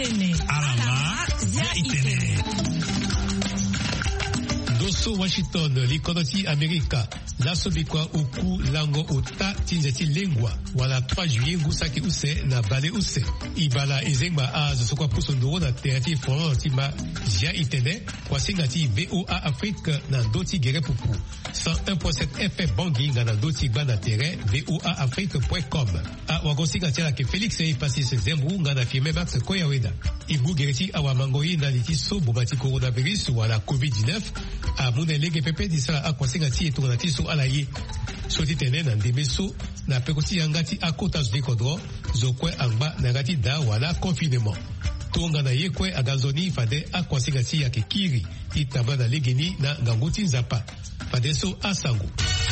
itene. Alama ya itene. Doso Washington likonoti Amerika lasobikwa uku lango ota tinzeti lengwa wala 3 juillet ngusaki use na bale use ibala ezengba azo sokwa puso ndoro na teati France ma ja itene kwa singati VOA Afrique na doti gere pupu 101.7 FM Bangui na doti bana terrain voaafrique.com a wagosinga tela ke Felix e passis zembu ngana firme Max Koyaweda ibu gereti awa mangoi na litiso bobati coronavirus wala COVID-19 a munelege pepe disala akwasinga ti etonga tiso alaye soti tene na ndemeso na pekoti yangati akota zdikodro zokwe angba nangati da wala confinement tonga na yekwe agazoni fade akwasinga ti yake kiri itamba na legeni na nganguti nzapa fade so asango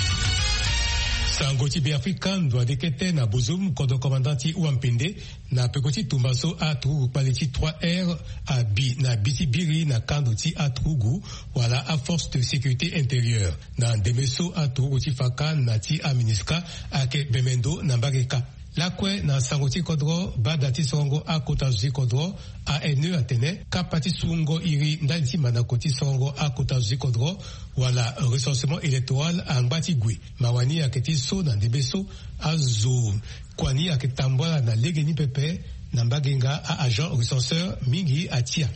sango ti Afrika ndwa dekete na bozum kodo komandanti Uampende na pekoti tumbaso a trugu paleti 3R a bi na bitibiri na kando ti a trugu wala a force de sécurité intérieure na demeso a trugu ti faka na ti a miniska a ke bemendo na mbageka lakwe na sango ti kodro bada ti songo a kota zuzi kodro a ene atene kapa ti sungo iri ndali ti manako ti songo a kota zuzi kodro wala recensement électoral a ngba ti gwe mawani ayeke ti so na ndebeso azo kuani ayeke tambwala na legeni pepe na mbagenga a agent recenseur mingi atia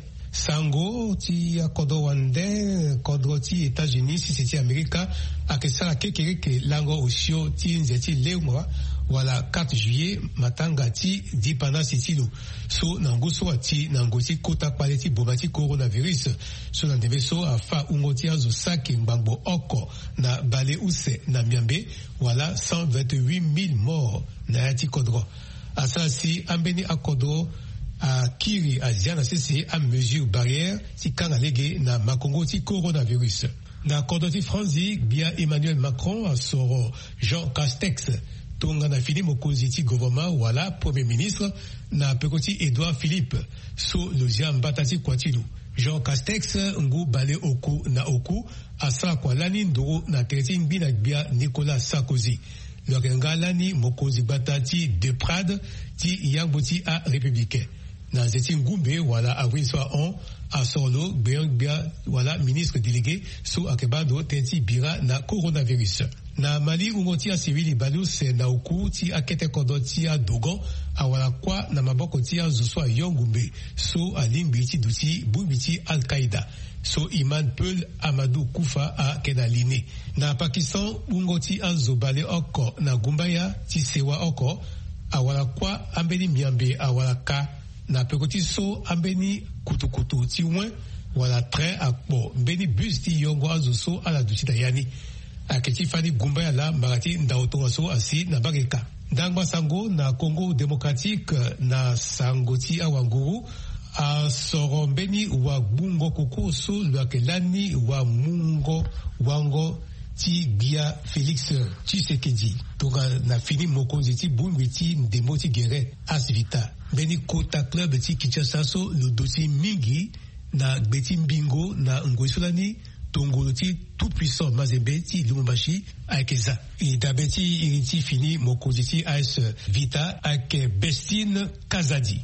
sango ti akodo wande kodro ti États-Unis si ti Amerika ayeke sara kekereke lango osio ti nze ti lengwa wala 4 juillet matanga ti dipana sitilo so na nguso ati na ngoti kota kpale ti boma ti coronavirus so na ndembe so afa ungo ti azo sake ngbangbo oko na bale use na miambe wala 128,000 morts na ya ti kodro asala si ambeni akodro a kiri azia na sese a mesure barrière ti kanga lege na makongo ti coronavirus na kodro ti franzi bia Emmanuel Macron asoro Jean Castex tonga na fini mokonzi ti gouvernement wala premier ministre na pekoti Edouard Philippe so lozia mbata ti kwatilu Jean Castex ngu bale oku na oku asala kwa lani ndoro na tereti ngbi na gbia Nicolas Sarkozy lokenga lani mokonzi bata ti De Prade ti yangbo ti a républicain na nzeti ngumbe wala avril soa on asolo gbia wala ministre délégué so akebado tenti bira na coronavirus na Mali ungo ti a sivili balus na oku ti akete kodo ti a dogon awala kwa na maboko ti a zuso a yongumbe so alingbi ti duti bumbi ti Al-Qaïda so Iman Peul Amadou Koufa a kenaline na Pakistan ungo ti a zobale oko na gumbaya ti sewa oko awala kwa ambeni miambe awala ka na pekoti so ambeni kutukutu ti wen wala train akpo mbeni bus ti yongo azo so ala duti dayani aketi fani gumba ya la marati ndaotonga so asi na bageka ndangba sango na Congo démocratique na sango ti awanguru a soro mbeni wa bungo koko so lwakelani wa mungo wango ti bia Félix Tshisekedi tonga na fini mokonzi ti bumbi ti ndembo ti gere asvita mbeni kota club ti Kinshasa so lo dossier mingi na gbeti mbingo na ngwesolani tongolo ti tout puissant mazembe ti Lumumbashi akeza idabeti iriti fini mokonzi ti AS Vita ake Bestine Kazadi.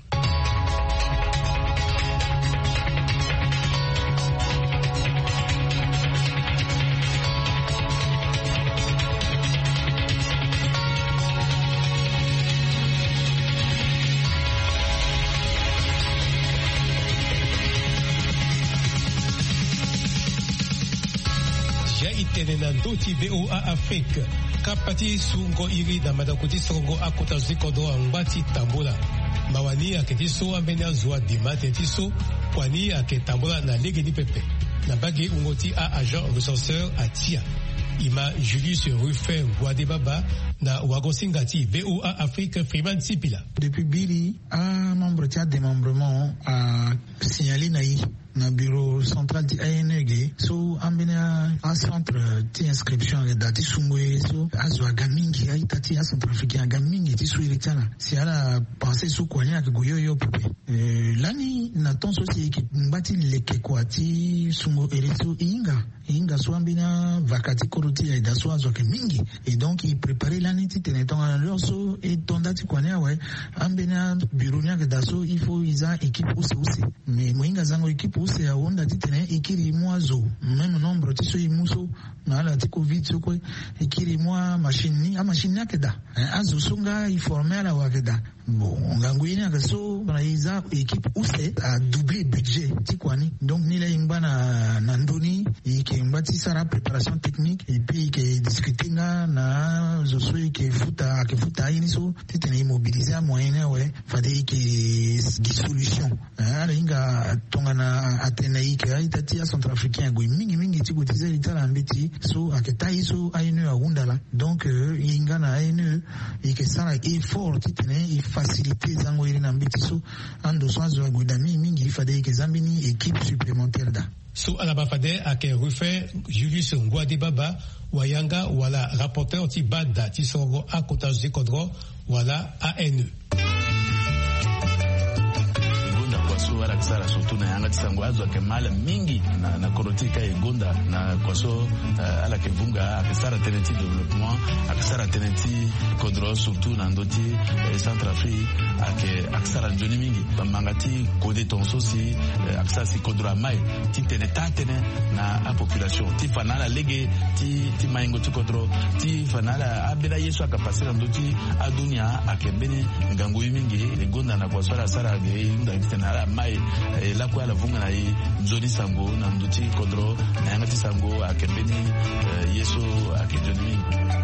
na ndoti VOA Afrique kapati sungo iri na madakoti songo akota zikodo angbati tambola mawani aketi so ambeni azua dimate tiso kwani aketambola na legeni pepe na bagi ungoti a agent recenseur atia ima Julius Ruffin Guadebaba na wagosingati VOA Afrique Freeman Sipila. Depuis Biri, un membre de démembrement a signalé naï na bureau central ti ANG so ambena a centre ti inscription da ti sungwe so azwa gamingi aita ti a centrafricain gamingi ti suiritana si ala penser so kwanya ke goyoyo pepe lani na ton so si ki mbati leke kwa ti sungo ereso inga so ambena vakati koroti ya da so azwa ke mingi et donc il préparer lani ti teneton alors so et tondati kwanya ouais ambena bureau nya ke da so il faut isa équipe aussi mais moinga zango équipe aussi ya onda ti tene ikiri mwazo même nombre ti so imuso na ala ti covid so ko ikiri mwa machine yakeda azo songa informer la wakeda bon ngangwini akaso na iza équipe use a doublé budget ti kwani donc ni la imba na ndoni ike mbati sara préparation technique et puis ke discuter na zo so ike futa ini so ti tene immobiliser moyen ouais fade ke di solution ala inga tonga na atena ike aita ti a centrafricain go mingi ti go tiza itala mbeti so aketa iso ainu agundala donc inga na ainu ike sara effort ti tene faciliter zango iri na mbeti so ando swanzo agudami mingi fade ke zambini équipe supplémentaire da so alaba fade ake refaire Julius Ngwade Baba wayanga wala rapporteur ti bada ti songo a Kotage de Kodro wala ANE kwaso wala kisara surtout na yanga tisango azwa ke mala mingi na korotika egonda na kwaso ala ke vunga akisara teneti développement akisara teneti Kodro surtout na ndoti Centrafrique akisara njoni mingi bamangati kode tonso si akisara si Kodro mai ti tene tatene na a population ti fanala lege ti maingo ti Kodro ti fanala abela yesu akapasira ndoti adunia akembeni ngango mingi egonda na kwaso ala sara ge nda ala mai la kwa la vunga na i nzoni sango na nduti Kodro na yanga ti sango akembeni yesu akejoni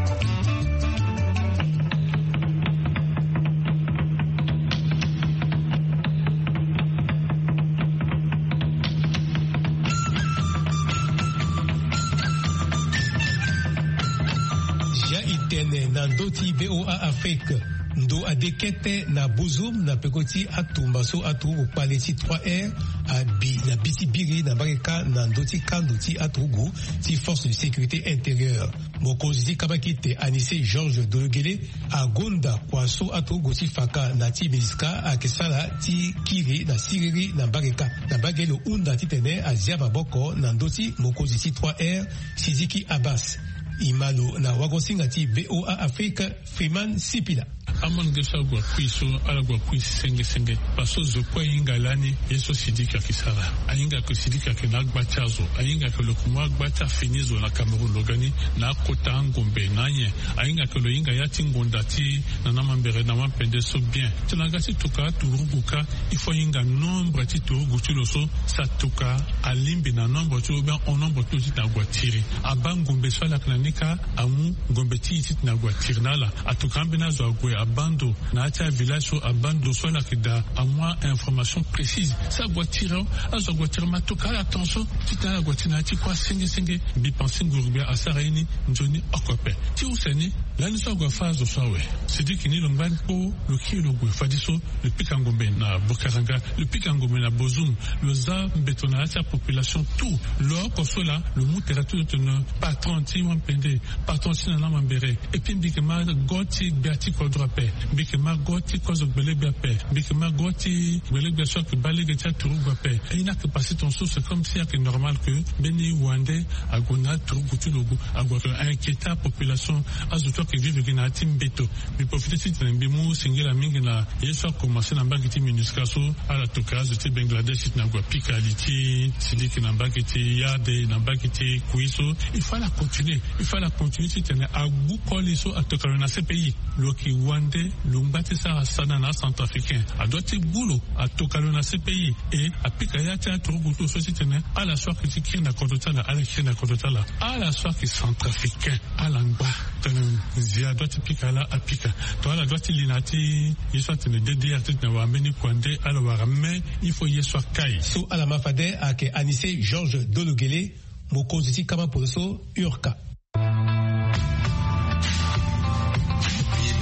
ja itene na ndoti VOA Afrique ndo adekete na Bozum na pekoti atumba so atu paleti 3R abi na bisibiri na bareka na ndoti kandoti atugu ti force de sécurité intérieure mokozi kabakite Anissé Georges Dologele agonda kwa so atugu ti faka na ti Miska akesala ti kiri na siriri na bareka na bagelo unda ti tene aziaba boko na ndoti mokozi ti 3R Sidiki Abbas imalo na wagosinga ti VOA Afrique Freeman Sipila amon gesa gwa kwiso ala gwa kwisi senge paso zo kwa inga lani yeso Sidiki akisara ainga ko Sidiki akina gbachazo ainga ko lokuma gbacha finizo na Cameroun logani na kota ngombe nanye ainga ko lo inga yati ngonda ti na namambere na mampende so bien tunagasi tuka turuguka ifo inga nombre ti turugu ti loso sa tuka alimbi na nombre ti bien on nombre to ti na gwa tiri abangombe so la klanika amu ngombe ti na gwa tirnala atuka mbena zo agwe abando na atia village so abando so la kida amwa information précise sa voiture azo voiture matoka attention tita la voiture na ti kwa senge bi penser ngurubia asaraini njoni okope ti useni la niso go fazo sawe Sidiki ni longban po le kilo go fadiso le pikangombe na Bokaranga le pikangombe na Bozum le za mbetona atia population tout l'or ko sola le mutera tout ne patron ti wampende patron ti na mambere et puis bikema goti beati Kodro pe bikema goti kozo gbele bia pe bikema goti gbele bia so ke balege tia turugo pe et ina que passer ton sou c'est comme si c'est normal que beni wande agona turugo tu logo agwa inquiéter population azuto que vivre gina timbeto bi profiter de mbemu singela mingi na yeso commencer na mbangiti minusca so ala tokazo ti Bangladesh na gwa pikaliti Sidiki na mbangiti yade na mbangiti kuiso il faut la continuer si tene agu koliso atokalo na CPI loki wande lumbati sa sana na Centrafricain adoti bulo atokalo na CPI et apika ya tia turugu to société ne ala soir critique na kodotala ala kina kodotala ala soir qui Centrafricain ala ngba tene zia doti pikala apika to ala doti linati yeso tene DDR tene wa meni kwande ala wa mais il faut yeso kai so ala mafade ake Anissé Georges Dologele mokozi kama poso urka mingi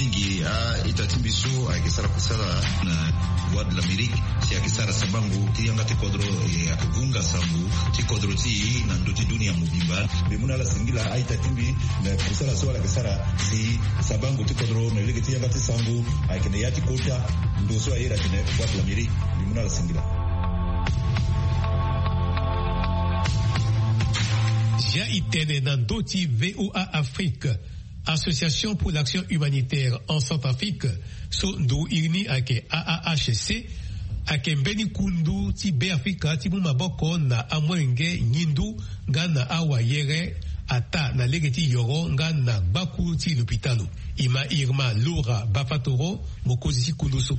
mingi itatimbiso akisara kusala na voix de l'Amérique si akisara sabangu kiyanga tikodro akuvunga sambu tikodro ti na ndoti dunia mubimba bimuna la singila aitatimbi na kusala swala akisara si sabangu tikodro na ile kiyanga tisangu akene yati kota ndoso ayera kene voix de l'Amérique bimuna la singila. Ja itene dans doti VOA Afrique, Association pour l'action humanitaire en Centrafrique, so ndo irni ake AAHC, ake mbeni kundu ti be Afrika ti mumaboko na amwenge nyindu nga na awa yere ata na legeti yoro nga na baku ti l'hôpitalu. Ima Irma Laura Bafatoro mokozi ti kunduso.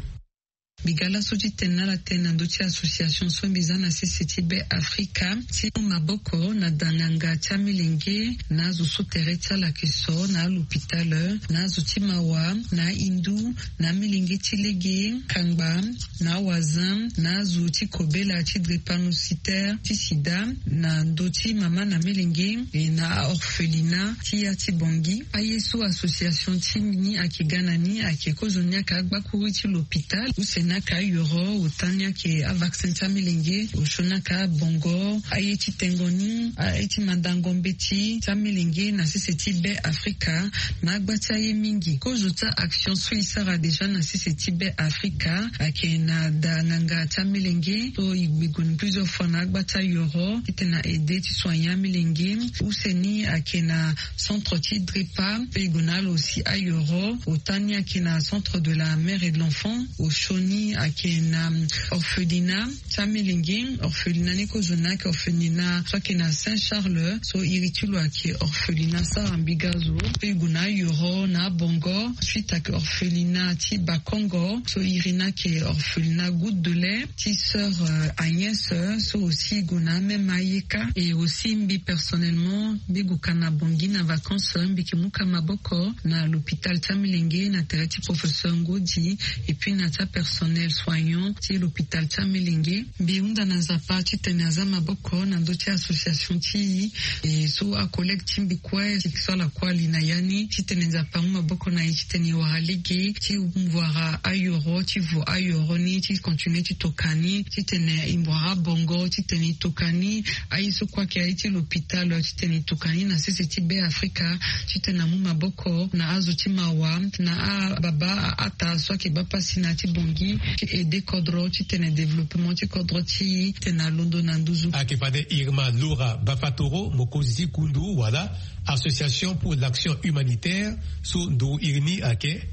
Bigala soji tenala tena ndochi association sombiza na CCTB Afrika ti maboko na dananga chamilenge na zusotere tala kiso na l'hôpital na zutimawa na indu na milenge tilege kangba na wazam na zuti kobela ti drépanocytaire ti sida na ndoti mama na milenge na orphelina ti ya ti bongi ayeso association ti ni akigana ni akekozonia ka gbakuri ti l'hôpital naka yoro utanya ke a vaccin tamilenge ushonaka bongo ayeti tengoni ayeti mandangombechi tamilenge na CCTB Afrika na gbata ye mingi kozuta action suisara deja na CCTB Afrika ake na dananga tamilenge to ibigun plusieurs fois na gbata yoro itena aider ti soignant milenge useni ake na centre ti Drepa pegonal aussi a yoro utanya ke na centre de la mère et de l'enfant ushoni ake na orphelinat Tamilingi orphelinat nikozona ke orphelinat so ke na Saint-Charles so iritulo ake orphelinat sa ambigazo iguna yoro na bongo suite ake orphelinat ti Bakongo so irina ke orphelinat Goutte de lait ti sœur Agnès so aussi iguna même ayeka et aussi mbi personnellement biguka na bongi na vacances mbi kimuka maboko na l'hôpital Tamilingi na tereti professeur Ngodi et puis na ta personnel soignant ti l'hôpital Tamilingi biunda na zapa ti tenaza maboko na ndoti association ti e so a collègue timbi kwa ti sola kwa lina yani ti tenaza pa maboko na ti teni wa ligi ti mvara ayoro ti vo ayoro ni ti continuer ti tokani ti tene imbara bongo ti teni tokani aiso kwa ke ti l'hôpital ti teni tokani na CCTB Afrika ti tena maboko na azo ti mawa na a baba ata so ke bapa sina ti bongi et des kodro ti tene développement ti kodro ti tena londo na nduzu akepade Irma Laura Bafatoro mokozi kundu wala Association pour l'action humanitaire so ndo irni ake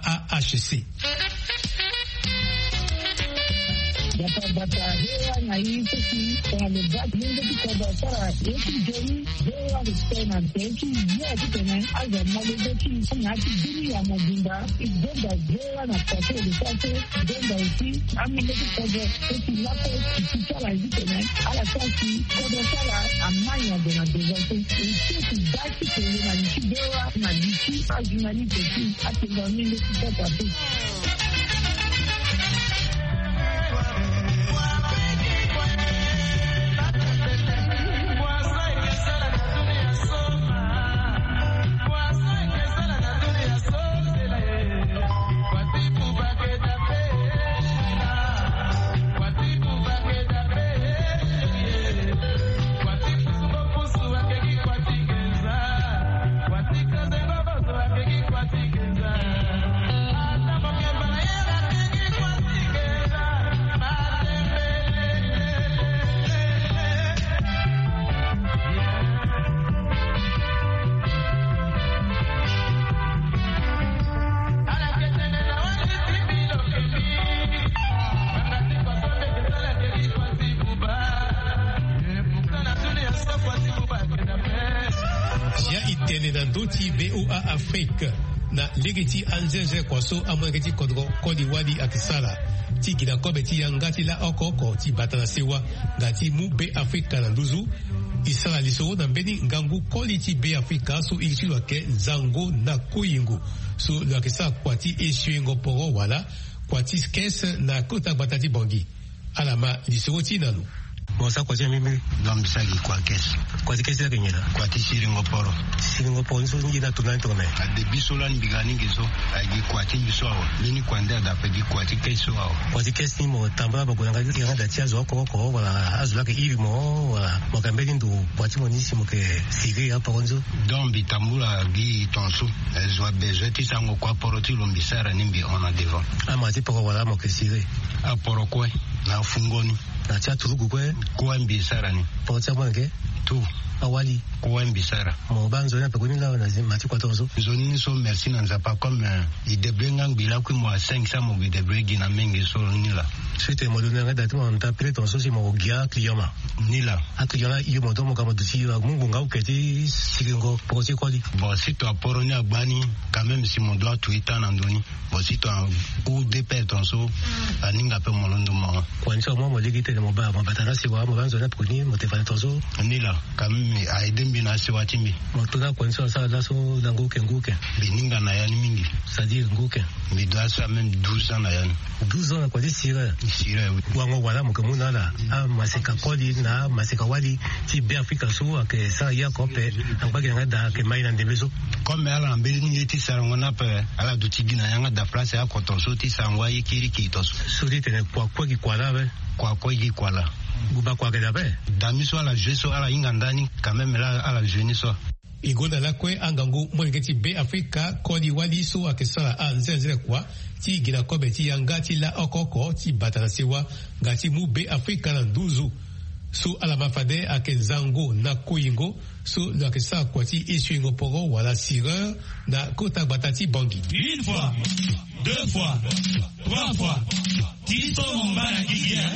AAHC. Bata hewa na hii sisi kwa lebati mungu kwa basara yesu jeni hewa listena teki ya kitene aza malebeti na ati dini ya mobimba igenda hewa na kase lisase igenda usi amileti kwa teki lapo kisichala hitene ala kasi kwa basara amanya dena dezase usi daki kwenye na nchi hewa na nchi ajunani teki ati ngaminde kwa tatu. Doti VOA Afrique na legeti anzenze kwaso amwegeti kodro kodi wadi akisala ti gina kobe ti yangati la okoko ti batana sewa gati mu be Afrika na nduzu isala liso na mbeni ngangu koli ti be Afrika so ilichi wake zango na kuyingu so lakisa kwa ti eshuengo poro wala kwa ti skes na kota batati bongi alama liso ti nanu. mosa kwa mimi dombisagi kwa kesi kwa kesi ya kenyela kwa tisiringo poro nso ngina tunantone ade bisola mbigani ngizo agi kwa timbiso nini kwanda da pedi kwa tikeso kwa kesi mo tambala bagona ngati da tiazo ko wala azula ke irimo wala makambeli ndu kwa timonisi mo ke siri hapa konzo dombi tambula gi tonso ezwa bezeti sango kwa poro tilombisara nimbi ona devant ama tipo wala mo ke siri a poro kwe na fungoni na cha turugu kwa mbisara ni po cha mwange tu awali kwa mbisara mo banzo na pekuni la na mati kwa tonzo zoni so merci na nzapa comme il debrenga bila ku mo 500 mo bi debregi na mengi so nila c'était mo dona ngada tu on t'appelle tonzo si mo gia client nila akiyala iyo mo domo kama dusi wa mungu ngau keti siringo posi kwali bon si to aporo ni agbani quand même si mon doit twitter na ndoni bon si to ou de père tonzo aninga pe mo londo mo kwa nso mo ligite mo ba mo batana si wa mo banzo na pekuni mo te fa tonzo nila quand même aidembi na se watimi mo tuna kwa nso sa la so nguke bininga na yani mingi c'est-à-dire nguke mais doit ça même 12 ans na yani 12 ans kwa sira wango wala mo kemuna la maseka kodi na maseka wali ti be Afrika so ke sa ya kope ambage ngada ke mai na ndebezo comme ala mbeli ni ti sarangona pe ala duti gina yanga da place ya kotonso ti sangwa yikiri kitos so ti tene kwa ki kwala be kwa ki kwala buba kwa ke dabe damiso ala jeso ala ingandani quand même la ala jeniso igonda lakwe angangu mwengeti be Afrika kodi wali so akesala anzenzele kwa ti gina kobe ti yangati la okoko ti batana sewa ngati mu be Afrika na nduzu so ala mafade akezango na koingo so lakesa kwa ti eswingo poro wala sireur na kota batati bangi une fois deux fois trois fois tito mbana kigia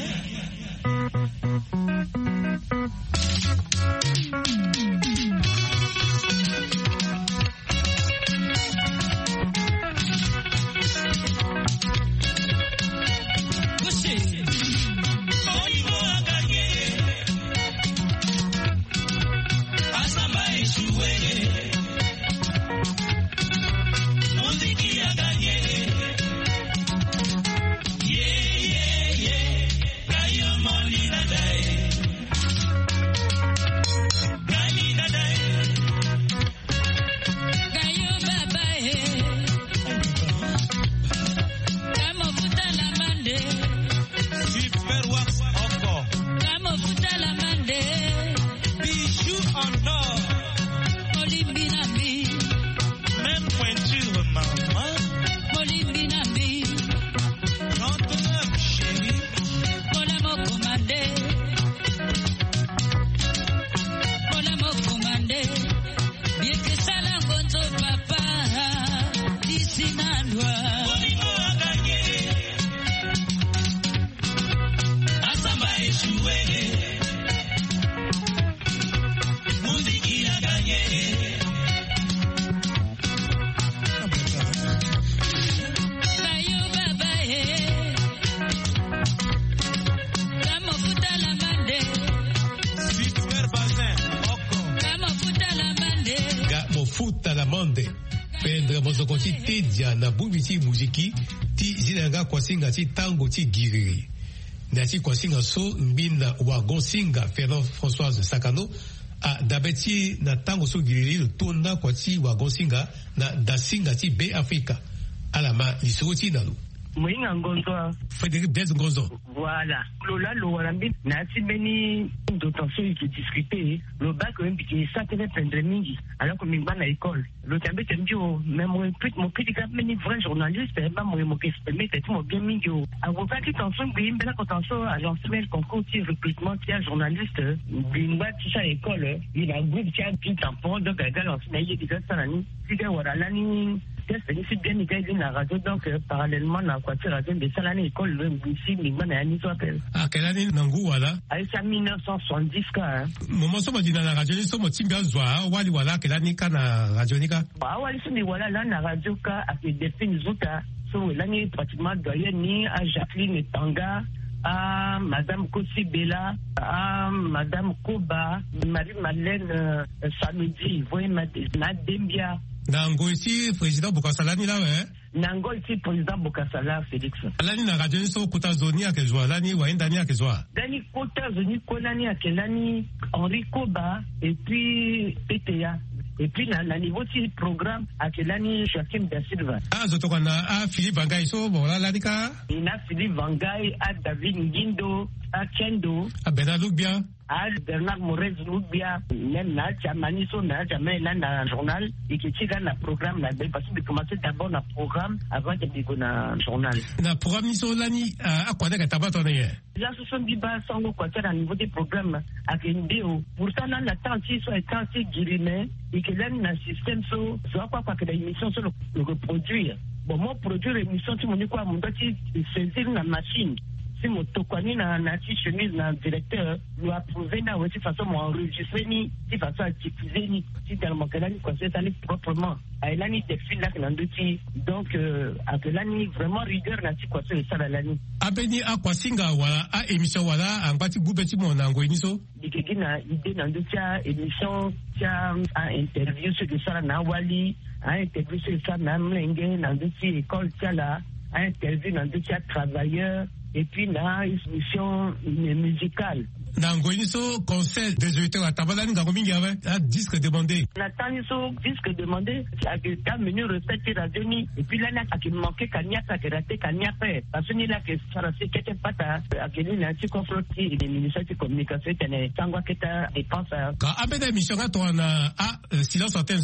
Pendre mozokoti tedia na bubiti muziki ti zinanga kwasinga ti tango ti giriri. Na ti kwasinga so mbina wagon singa Fernand Françoise Sakano a dabeti na tango so giriri tonda kwa ti wagon singa na dasinga ti be Afrika. Alama lisoti nalu. Moinga Ngonzo. Frédéric Blaise Ngonzo. Voilà. Lola Lowalambi na tibeni dotation qui discuter le bac même qui s'attendait prendre mingi alors que mingi na école. Le tambe tembio même mon petit cap meni vrai journaliste pas mon qui exprimer tout mon bien mingi. Avocat qui tension bien bela contention agence mail concours de recrutement qui est journaliste bimba qui à école il a groupe qui a petit tampon donc égal en finalement il dit ça nani. C'est voilà l'année c'est bien nickel na radio donc parallèlement na quoi radio de ça l'année école le ici mingi na ni so appelle. Ah quelle année nangu wala? Ay sa 1970 ka. Momo so madina na radio ni so mo timba zwa wali wala quelle année ka na radio ni ka? Ba wali so ni wala là na radio ka a fait depuis nous autres so l'année pratiquement doyen ni à Jacqueline Tanga à Madame Kossi Bella, à Madame Koba, Marie-Madeleine Samedi, voyez Madembia. Nango ici président Bukasalani là ouais. nango iti président Bokasala Félix alani na radio so kota zoni akezwa alani waenda ni akezwa dani kota zoni konani akelani Henri Koba et puis PTA et puis na niveau ti programme akelani Joachim Da Silva zotoka na Philippe Vangai so bola ladika ina Philippe Vangai a David Ngindo a Kendo a Bernard Lubia à Bernard Morez Lubia même na Chamani so na jamais là dans journal et qui tire dans le programme là parce que commencer d'abord le programme avant de dire na journal na programme so lani a quoi de tabato ne là ce sont des bas sans quoi à niveau des programmes à Kendeo pourtant là la temps si so est temps si guillemets et que là na système so quoi que l'émission sur le reproduire bon moi produire l'émission tu me dis quoi mon petit saisir la machine si mon tokwani na chemise na directeur lui approuvé na aussi façon moi enregistrer ni si façon à diffuser ni si tellement que là ni conseil ça proprement elle a ni des fils là que l'endouti donc après là ni vraiment rigueur na si quoi ça là ni abeni akwasinga wala a émission wala angati gubeti monango iniso dikegi na idée na ndouti émission tia a interview sur ça na wali a interview sur ça na mlenge na ndouti école tia là a interview na ndouti travailleur et puis là une mission musicale nango iniso conseil des auditeurs à tabalani ngako mingi ave a disque demandé natani so disque demandé a que menu recette radio ni et puis là a qui manquait kanyaka que raté kanyaka parce que ni là que ça c'est quelque pata a que ni na ti confronté les ministères de communication tene sangwa keta dépense ka abeda émission to na silence antenne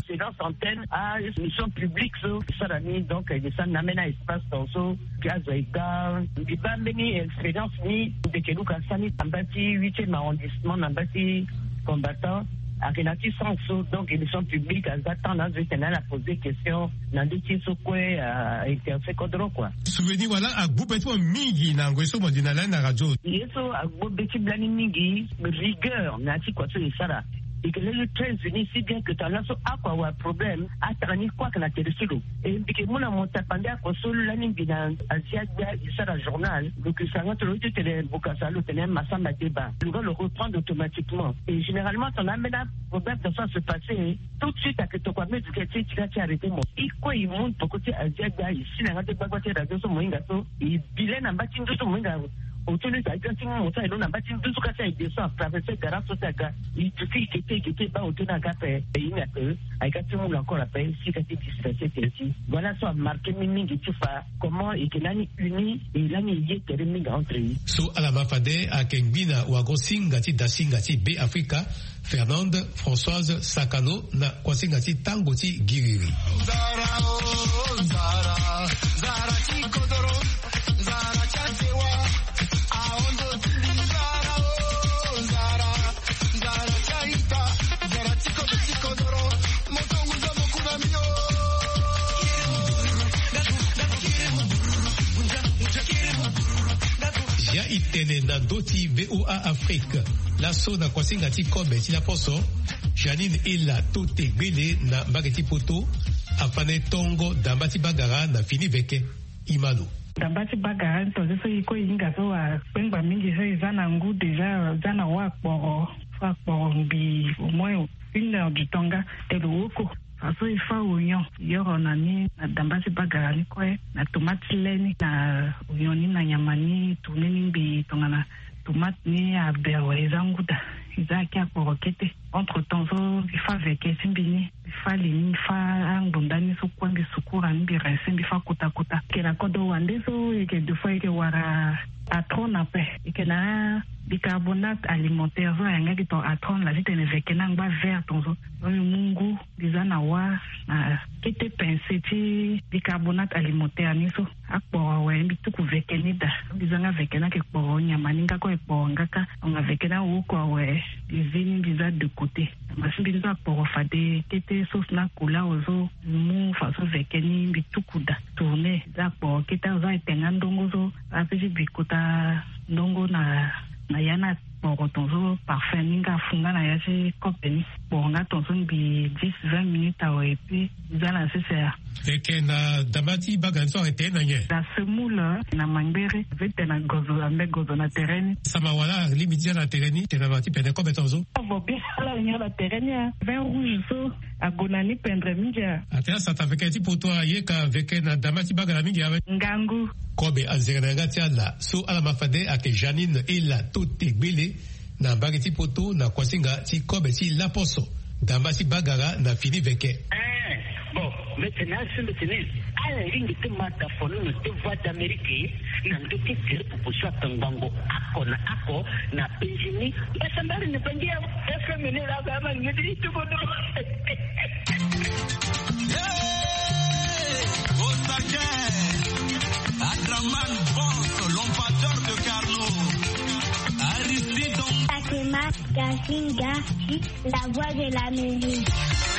a émission publique so ça ni donc ça n'amène espace dans so gazoiga ni expérience ni de que nous kasani tambati 8e arrondissement nambati combattant à Kenati Sanso donc émission publique à attendre à la poser question nandiki so quoi interfait kodro quoi souvenir voilà à groupe mingi na ngweso modina na radio yeso à groupe blani mingi rigueur nati quoi so sara et que les États-Unis si bien que tu as là à quoi un problème à trani quoi que la télévision et que mon amont pendant à quoi seul la ligne dans Asia ça la journal donc ça va te le télé Bokasalo télé massamba débat on va le reprendre automatiquement et généralement ton amène problème de ça se passer tout de suite à que tu quoi mais tu as arrêté moi et quoi il monte pour côté Asia ici la radio pas côté radio so moinga so et bilen en bâti so moinga autour de ça mon ça il n'a pas dit tout ce que ça il descend traverser garage so ça il suffit que qui pas autour d'un café et il a que avec tout le monde encore appelle si que tu dispensé ici voilà ça marqué mimi que tu fais comment et que l'année unie et l'année y est terminé entre eux so ala mafade a Kengbina ou agosingati dasingati B Africa Fernande Françoise Sakano na kwasingati tangoti giriri zara chikodoro zara chatewa itene na doti VOA Afrique la so na kwasingati kombe ti la poso Janine Ila tote gbele na mbageti poto afane tongo dambati bagara na fini veke imalo dambati bagara tozo so iko inga so wa pengba mingi so izana ngu déjà zana wa po mbi au moins 1 heure du tonga et le woko aso ifa oignon yoro nani na dambasi bagara ni kwe na tomate leni na oignon ni na nyamani tuneni mbi tongana tomate ni a bewe zanguda izaki akorokete entre temps so ifa veke simbini ifa lini ifa angundani so kwambi sukura mbi rese mbi fa kuta kela kodo wande so eke deux fois eke wara atron ape eke na bicarbonate alimentaire so yanga ki to atron la zite ne veke na ngba vert tonzo mungu bizana wa na kete pensé ti bicarbonate alimentaire ni so akpo wa mbi tuku veke ni da bizanga veke na ke po nyamani ngako e po ngaka nga veke na uko we bizini biza de côté masimbi nzo akpo fade kete sauce na kula ozo mu faso veke ni mbi tuku da tourner za po kete za etenga ndongo zo apesi bikota ndongo na yana poro tonzo parfum ninga funga na yaje kopeni bonga tonzo bi 10-20 minutes awa epi zala sese eke na damati baganso ete na nye la semoule na mangbere vete na gozo ambe gozo na terreni sama wala limiti na terreni te na bati pene kobe tonzo bo bi ala nya la terreni vin rouge so agonani pendre minja atia sata veke ti poto yeka veke na damati bagala mingi ave ngangu kobe azerana ngati ala so ala mafade ake Janine ila tote gbele na bageti poto na kwasinga ti kobe ti laposo damati bagara na fini veke bon maintenant ala ringi te mata fono no te voix d'Amérique na ndoki tere pupushwa tangango ako na penjini basambari ne pangia FM ne la kama ngidi tu bodo Osaka Adraman Boss l'ambassadeur de Carlo Aristide Fatima Gasinga la voix de l'Amérique.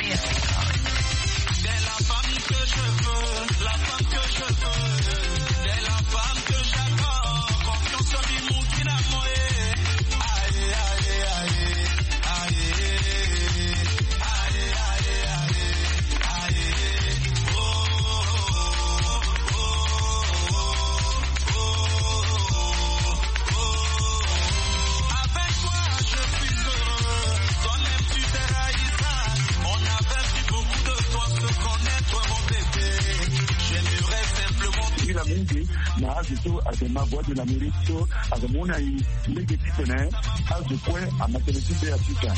C'est la femme que je veux, la femme que je veux, c'est la femme que j'adore, confiance en lui, mon dynamo, aïe, aïe, aïe, aïe, aïe, aïe, aïe, oh, oh, oh, oh, avec toi je suis heureux, toi-même tu seras Isa, on avait vu beaucoup de toi se connaître mon bébé, j'aimerais simplement la mingi na azito asema voix de l'Amérique so azamona i lege tipene azukwe amakeleti de Afrika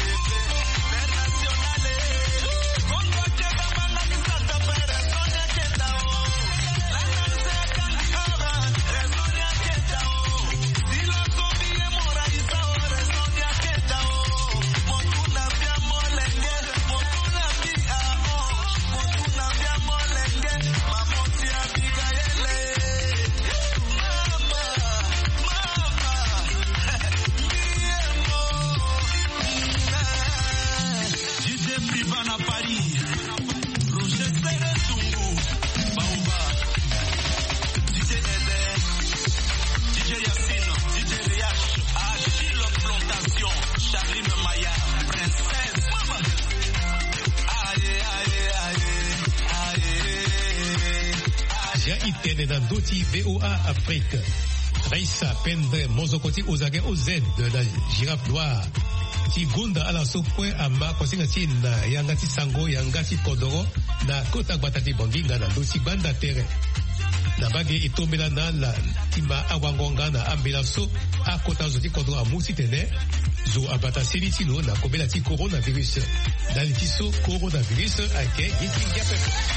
VOA Afrique. Raissa Pendre Mozokoti Ozage OZ de la Girafe Noire. Ti Gunda ala sokwe ama kosinga ti na yangati sango yangati kodoro na kota batati bonginga na dosi banda tere. Na bage itombela na la tima awangonga na ambela so akota zoti kodoro amusi tene zo abata silitilo na kobela ti coronavirus. Dalitiso coronavirus ake yisinga pepe.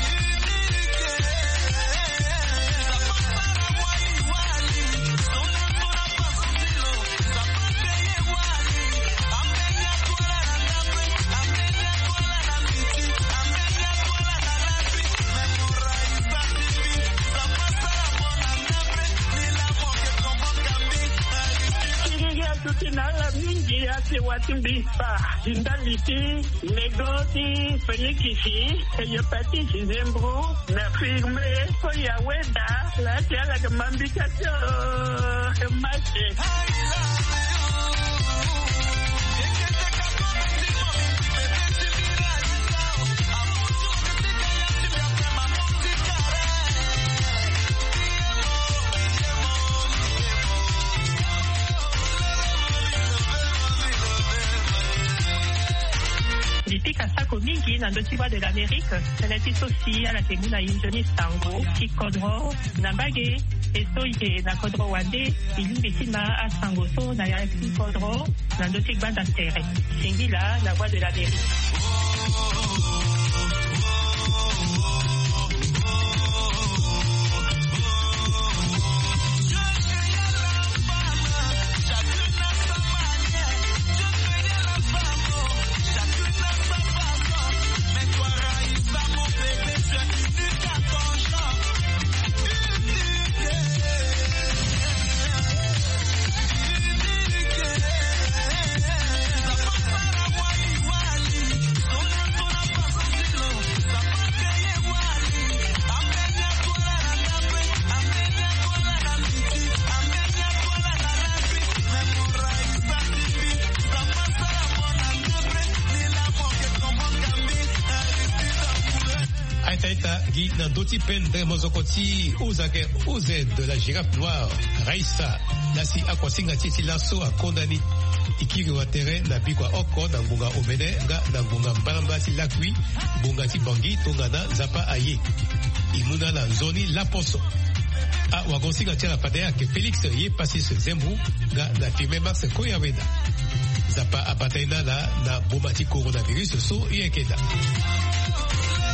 Watimbisa, Jindaliti, Negoti, Fenikisi, Eyopati, Zembro, Nafirme, Koyaweda, La Tiala Mambikato, Mache. Kasako mingi na ndotiwa de l'Amérique, senati sosi ala temuna injoni sango, ki kodro, nambage, esoike na kodro wande, ilungi sima a sango so na ya ki kodro, na ndotik banda tere. Singila, la voix de l'Amérique. Nandoti Pendre Mozokoti Ozage OZ de la Girafe Noire. Raissa Nasi Akwasinga Titi Lasso a condamné ikiri wa terrain na bikwa oko na ngunga omene nga na ngunga mbalamba si lakwi bunga ti bangi tongana zapa aye imuna na nzoni la poso a wagonsinga tia pade yake Felix ye Pasis Zembu nga na firme Max Koyaweda zapa apataina na bomati coronavirus so yekeda